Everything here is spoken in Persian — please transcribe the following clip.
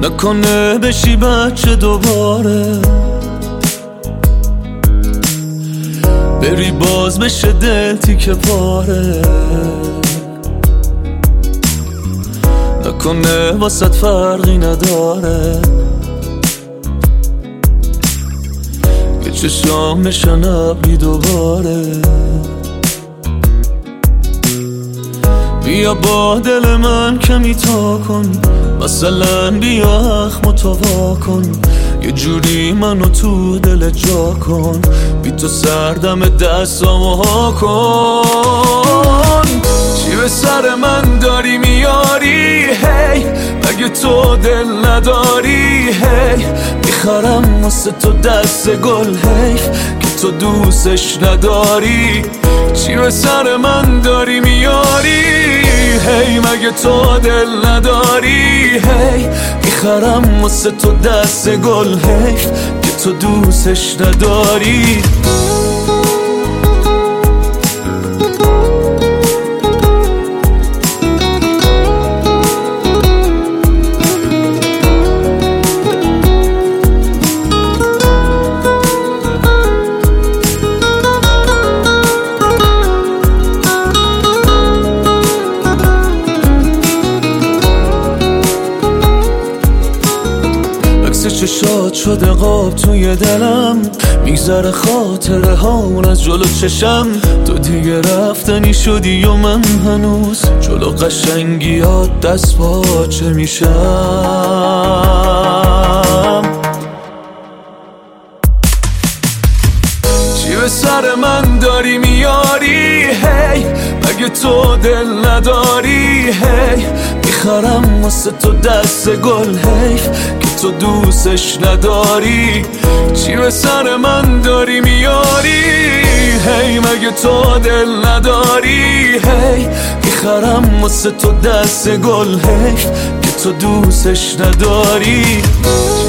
نکنه بشی بچه دوباره، بری باز بشه دل تیکه پاره. نکنه واسط فرقی نداره یه چشام بشن ابری دوباره. بیا با دل من کمی تا کن، مثلا بیا اخمو تو وا کن، یه جوری منو تو دل جا کن، بی تو سردم دستامو ها کن. چی به سر من داری میاری هی، مگه تو دل نداری هی، میخرم واسه تو دست گل حیف که تو دوستش نداری. چی به سر من داری میاری هی، مگه تو دل نداری هی، میخرم واسه تو دست گل حیف که تو دوستش نداری. چشات شده قاب توی دلم، میگذره خاطره هامون از جلو چشم. تو دیگه رفتنی شدی و من هنوز جلو قشنگیات دست پاچه میشم. چی به سر من داری میاری هی، مگه تو دل نداری هی، میخرم واسه تو دست گل حیف که تو دوستش نداری. چی به سر من داری میاری هی، مگه تو دل نداری هی، میخرم واسه تو دست گل حیف که تو دوستش نداری.